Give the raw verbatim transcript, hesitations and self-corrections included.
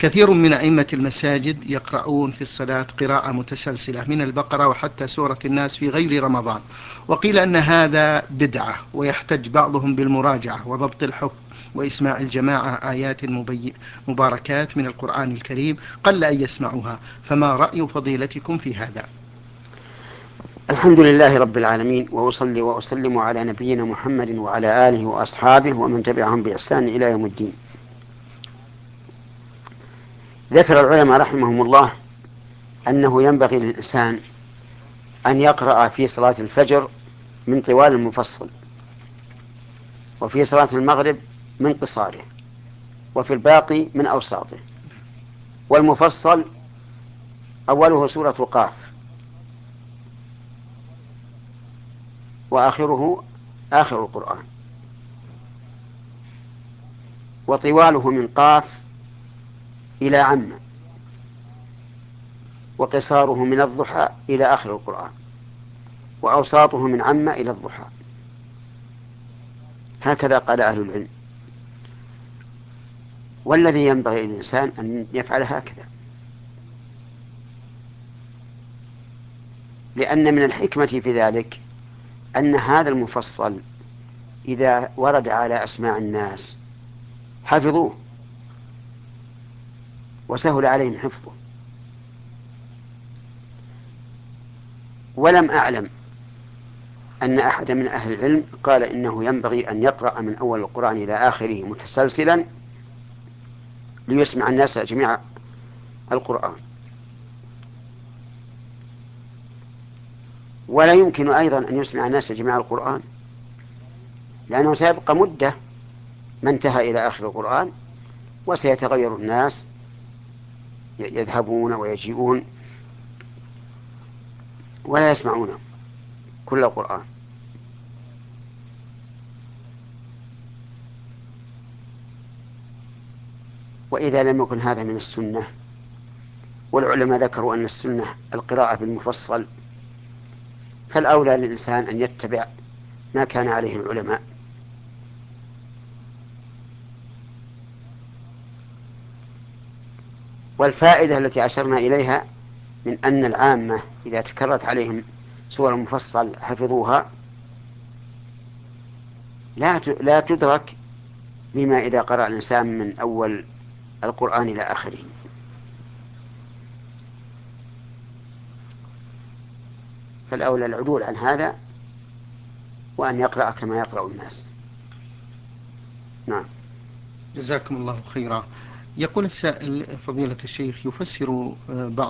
كثير من أئمة المساجد يقرؤون في الصلاة قراءة متسلسلة من البقرة وحتى سورة الناس في غير رمضان، وقيل أن هذا بدعة، ويحتج بعضهم بالمراجعة وضبط الحكم وإسماع الجماعة آيات مبي... مباركات من القرآن الكريم قل أن يسمعوها، فما رأي فضيلتكم في هذا؟ الحمد لله رب العالمين، وأصلي وأسلم على نبينا محمد وعلى آله وأصحابه ومن تبعهم بإحسان إلى يوم الدين. ذكر العلماء رحمهم الله أنه ينبغي للإنسان أن يقرأ في صلاة الفجر من طوال المفصل، وفي صلاة المغرب من قصاره، وفي الباقي من أوساطه. والمفصل أوله سورة قاف، وآخره آخر القرآن، وطواله من قاف إلى عم، وقصاره من الضحى إلى آخر القرآن، وأوساطه من عم إلى الضحى. هكذا قال أهل العلم، والذي ينبغي للإنسان أن يفعل هكذا، لأن من الحكمة في ذلك أن هذا المفصل إذا ورد على أسماع الناس حفظوه وسهل عليهم حفظه. ولم أعلم أن أحد من أهل العلم قال إنه ينبغي أن يقرأ من أول القرآن إلى آخره متسلسلا ليسمع الناس جميع القرآن. ولا يمكن أيضا أن يسمع الناس جميع القرآن، لأنه سيبقى مدة ما انتهى إلى آخر القرآن، وسيتغير الناس يذهبون ويجيئون ولا يسمعون كل القرآن. وإذا لم يكن هذا من السنة، والعلماء ذكروا أن السنة القراءة بالمفصل، فالأولى للإنسان أن يتبع ما كان عليه العلماء. والفائدة التي أشرنا إليها من أن العامة إذا تكررت عليهم سور المفصل حفظوها لا لا تدرك بما إذا قرأ الإنسان من أول القرآن إلى آخره. فالأولى العدول عن هذا، وأن يقرأ كما يقرأ الناس. نعم. جزاكم الله خيرا. يقول السائل: فضيلة الشيخ، يفسر بعض